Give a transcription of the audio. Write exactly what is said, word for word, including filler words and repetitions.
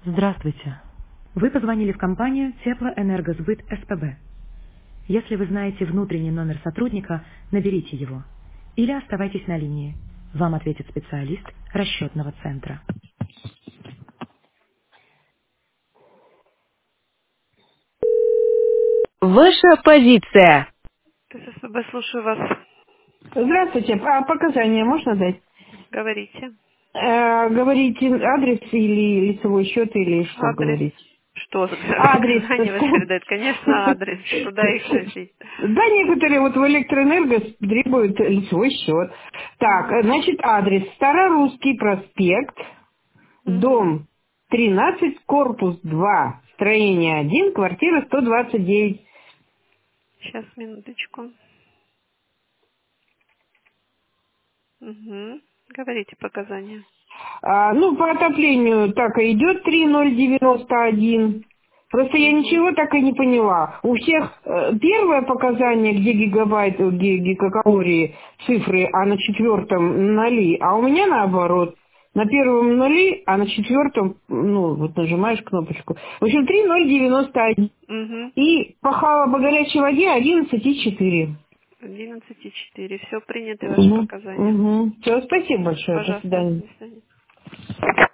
Здравствуйте. Вы позвонили в компанию Теплоэнергосбыт СПБ. Если вы знаете внутренний номер сотрудника, наберите его. Или оставайтесь на линии. Вам ответит специалист расчетного центра. Ваша позиция. ТССБ, слушаю вас. Здравствуйте. А показания можно дать? Говорите. Э, говорите адрес или лицевой счет, или что Адрес. говорить? Что за Адрес. показания вас передают? Конечно, адрес. Куда их носить? Да, некоторые вот в электроэнерго требуют лицевой счет. Так, э, Угу. значит, адрес. Старорусский проспект, Угу. дом тринадцать, корпус два, строение один, квартира сто двадцать девять. Сейчас, минуточку. Угу. Говорите показания. А, ну, по отоплению так и идет три ноль девяносто один. Просто я Угу. ничего так и не поняла. У всех э, первое показание, где гигабайт, э, ги- гигакалории, цифры, а на четвертом нули, а у меня наоборот. На первом нули, а на четвертом, ну, вот нажимаешь кнопочку. В общем, три ноль девяносто один. Угу. И пахала по горячей воде одиннадцать и четыре. одиннадцать и четыре. Все, приняты ваши Угу, показания. угу. Все, спасибо большое. До Пожалуйста. свидания. До свидания.